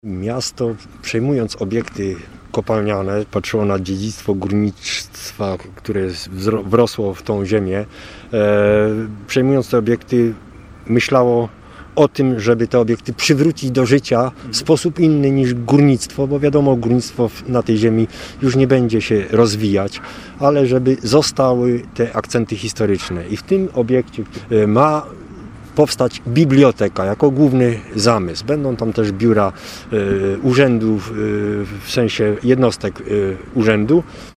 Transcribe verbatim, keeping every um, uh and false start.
Miasto, przejmując obiekty kopalniane, patrzyło na dziedzictwo górnictwa, które wrosło w tą ziemię. Przejmując te obiekty, myślało o tym, żeby te obiekty przywrócić do życia w sposób inny niż górnictwo, bo wiadomo, górnictwo na tej ziemi już nie będzie się rozwijać, ale żeby zostały te akcenty historyczne. I w tym obiekcie ma powstać biblioteka jako główny zamysł. Będą tam też biura y, urzędów, y, w sensie jednostek y, urzędu.